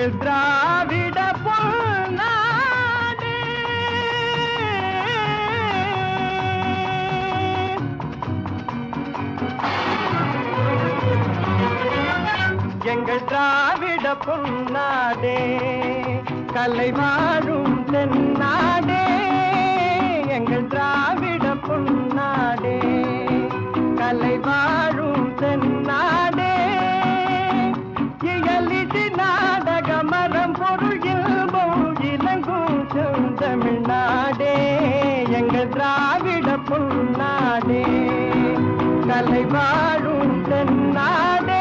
எங்கள் திராவிட பொன்னாடே. எங்கள் திராவிட பொன்னாடே, கலை வாழும் தென்னாடே. எங்கள் திராவிட பொன்னாடே, கலை வாழும் தென்னாடே. இயலிசை நாடக மரம் பொருள் இல்பம் இலங்கும் செந்தமிழ்நாடே. எங்கள் திராவிட பொன்னாடே, கலை வாழும் தென்னாடே.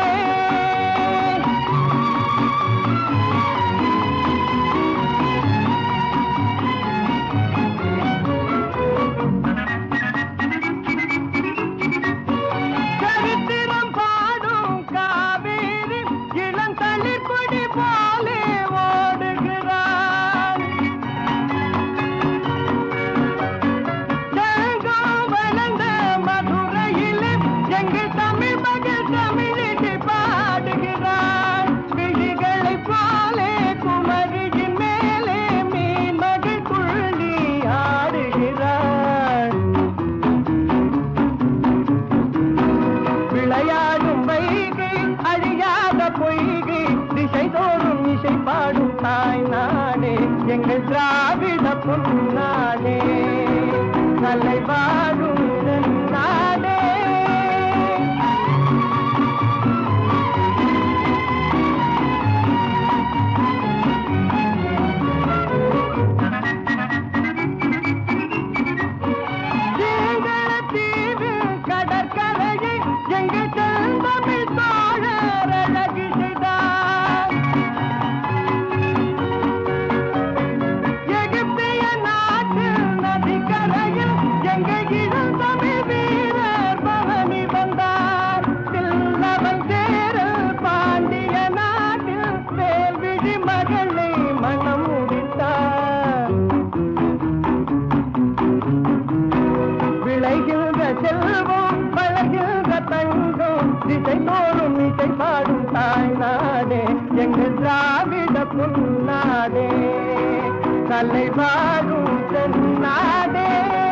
எங்கள் திராவிட பொன்னாடே, கலை வாழும் தென்னாடே. தீவு கடற்கரையை எங்கள் செந்தமிழ் தோழர் அழகு செய்தார். செல்வம் பழகின்ற தங்கம் திசை தோறும் இசை பாடும் தாய்நாடே. எங்கள் திராவிட பொன்னாடே, கலை வாழும் தென்னாடே.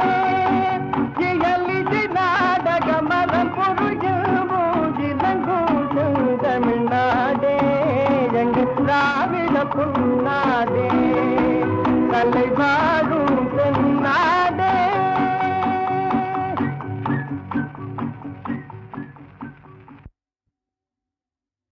இயலிசை நாடக மரம் பொருள் இலங்கும் செந்தமிழ்நாடே. எங்கள் திராவிட பொன்னாடே, கலை வாழும்